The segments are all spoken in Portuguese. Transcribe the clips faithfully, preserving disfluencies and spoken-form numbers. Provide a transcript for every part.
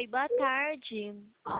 Oi, boa tarde.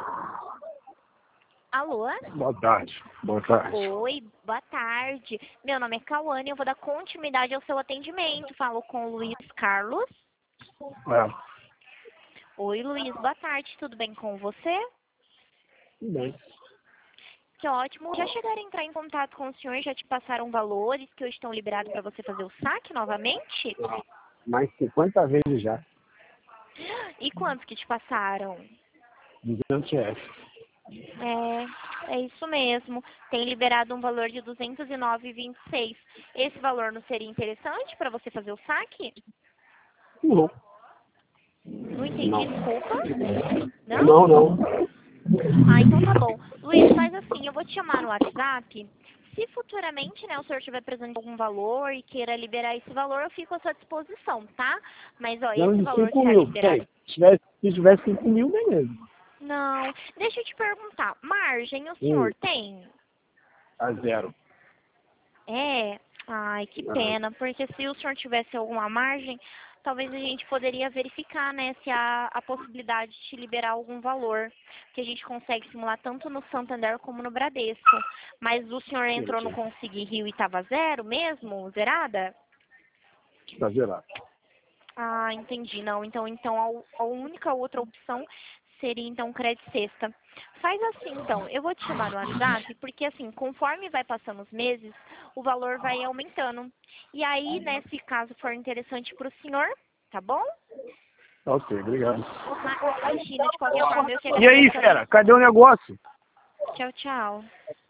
Alô? Boa tarde. Boa tarde. Oi, boa tarde. Meu nome é Cauane, eu vou dar continuidade ao seu atendimento. Falo com o Luiz Carlos. É, Oi, Luiz, boa tarde. Tudo bem com você? tudo bem. Que ótimo. Já chegaram a entrar em contato com o senhor? Já te passaram valores que hoje estão liberados para você fazer o saque novamente? Mais cinquenta vezes já. E quantos que te passaram? duzentos reais. É, é isso mesmo. Tem liberado um valor de duzentos e nove reais e vinte e seis centavos. Esse valor não seria interessante para você fazer o saque? Não. Não entendi, Não. desculpa. Não? Não, não. Ah, então tá bom. Luiz, faz assim, eu vou te chamar no WhatsApp. Se futuramente, né, o senhor estiver precisando de algum valor e queira liberar esse valor, eu fico à sua disposição, tá? Mas, ó, Não esse de valor cinco será mil. liberado. Tem. Se tivesse, se tivesse cinco mil, beleza. Não. Deixa eu te perguntar. Margem o Hum, senhor tem? a zero. É? Ai, que Ah, pena, porque se o senhor tivesse alguma margem, talvez a gente poderia verificar, né, se há a possibilidade de te liberar algum valor, que a gente consegue simular tanto no Santander como no Bradesco. Mas o senhor entrou no entendi. Consegui Rio e estava zero mesmo, zerada? Tá zerado. Ah, entendi, não. Então, então a, a única outra opção seria então crédito sexta. Faz assim, então, eu vou te chamar no WhatsApp, porque assim, conforme vai passando os meses, o valor vai aumentando. E aí, né, se caso for interessante para o senhor, tá bom? Ok, obrigado. Ma- Imagina, de qualquer forma, eu que E aí, agradeço. fera? Cadê o negócio? Tchau, tchau.